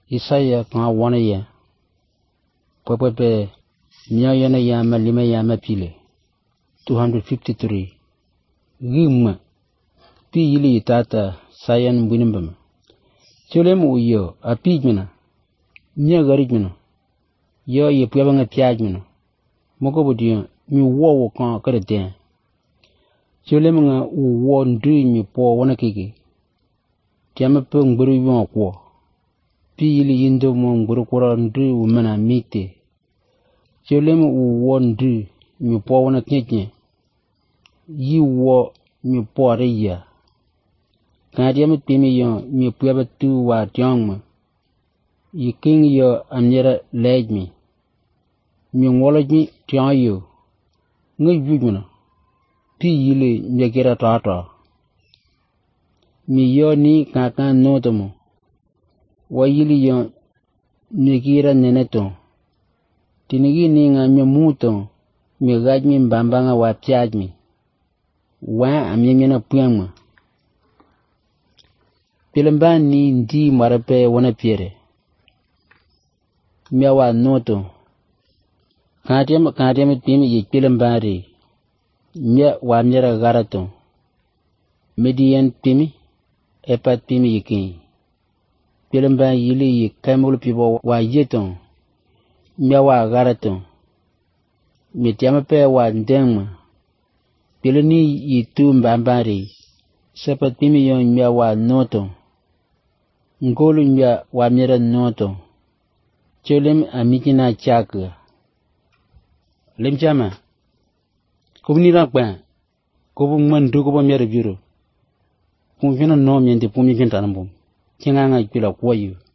Isaiah kwa wana ya pepe nyayana yama lima yama pile 253 gima pi yili tata sayan bunimbam cholem uyo apijmina nya garijmina yo ye puyabanga piajmina moko bodiyo mi wo kan kadete cholem nga wo ndu mi po wana kiki tiama pe ngburu yon ko pi yili yindo mo ngburu kora ndu umana mite cholem wo ndu mi po wana kike yi wo mi po reya kadiam pimi yo mi puyaba tu wa tiangma yi king yo amyera lejmi mi ngolojmi tiayo ngujujuna pi yili nyekera tata mi yo ni kakan notomo wa yili yo nyekira neneto tinigi ni nga mi muto mi gajmi mbambanga wa tiajmi wa amyemena puyangma pilemba ni ndi marape wana piere miawa noto katiam pimi yi pilemba ri mia wa mera garato median pimi epat pimi yiki pilemba yili yi kamul pibo wa yeton miawa garato mitiama pe wa ndengma pileni yi tu mbambari sepat pimi yon miawa noto ngolu mia wa mera noto cholem amikina chaka lemchama kubni rakpa kubu mandu kubu mera biro kumfina no miende pumi kintanambum kinga nga kila kwa yu